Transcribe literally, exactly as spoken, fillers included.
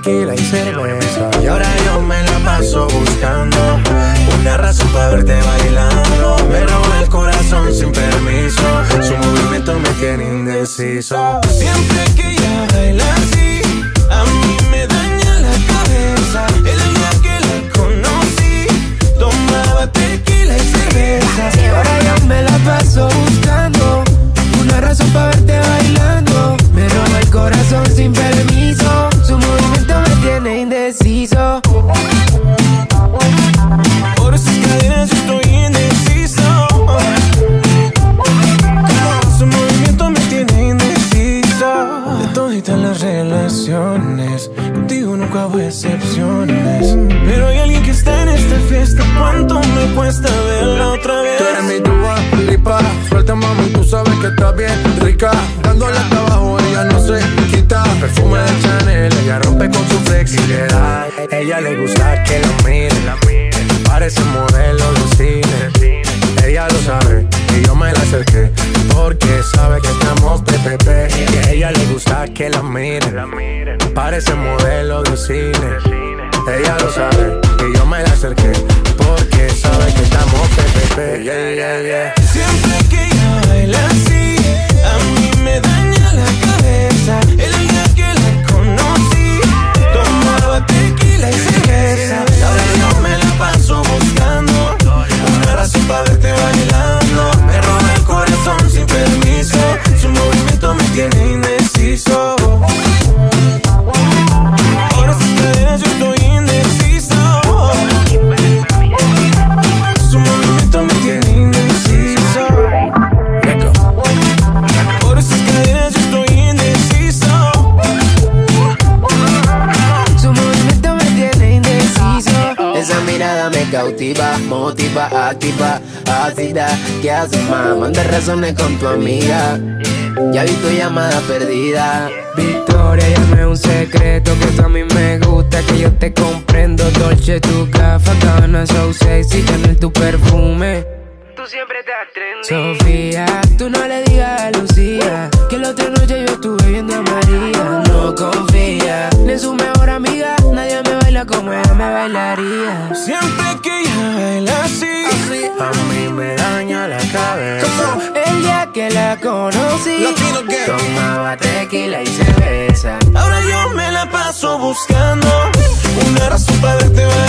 tequila y cerveza. Y ahora yo me la paso buscando una razón para verte bailando. Me roba el corazón sin permiso, su movimiento me tiene indeciso. Siempre que ella baila así, a mí me daña la cabeza. El día que la conocí, tomaba tequila y cerveza. Y ahora yo me la paso buscando una razón para verte bailando. Me roba el corazón sin permiso, su movimiento me tiene indeciso. Por esas cadenas yo estoy indeciso. Su movimiento me tiene indeciso. De toditas las relaciones, contigo nunca hubo excepciones. Pero hay alguien que está en esta fiesta. ¿Cuánto me cuesta verla otra vez? Tú eres mi tuba, lipa. Suelta, mami, tú sabes que estás bien rica. Dándole hasta abajo, ella no se quita. Perfume de Chanel, ella rompe con su flexibilidad. Ella le gusta que la miren, parece modelo de cine. Ella lo sabe y yo me la acerqué porque sabe que estamos P P P. Y a ella le gusta que la miren, parece modelo de cine. Ella lo sabe y yo me la acerqué porque sabe que estamos P P P. Yeah, yeah, yeah. Siempre que ella baila así, a mí me daña la cabeza. El día que la conocí, tomaba tequila y cerveza. Y ahora yo me la paso buscando una razón para verte bailando. Me roba el corazón sin permiso, su movimiento me tiene indeciso. Por esas cadenas yo estoy indeciso. Su movimiento me tiene indeciso. Por esas cadenas yo estoy indeciso. Su movimiento me tiene indeciso. Esa mirada me cautiva, motiva, activa, ácida. ¿Qué haces, ma? Manda razones con tu amiga. Ya vi tu llamada perdida. Victoria, llame un secreto que tú a mí me gusta, que yo te comprendo. Dolce, tu gafa, Gabbana, so sexy, Chanel, tu perfume. Tú siempre estás trendy. Sofía, tú no le digas a Lucía que la otra noche yo estuve viendo a María. No confía ni en su mejor amiga, nadie me baila como ella me bailaría. Siempre que ella baila así, a mí me daña la cabeza. El día que la conocí, tomaba tequila y cerveza. Ahora yo me la paso buscando una razón para verte bailar.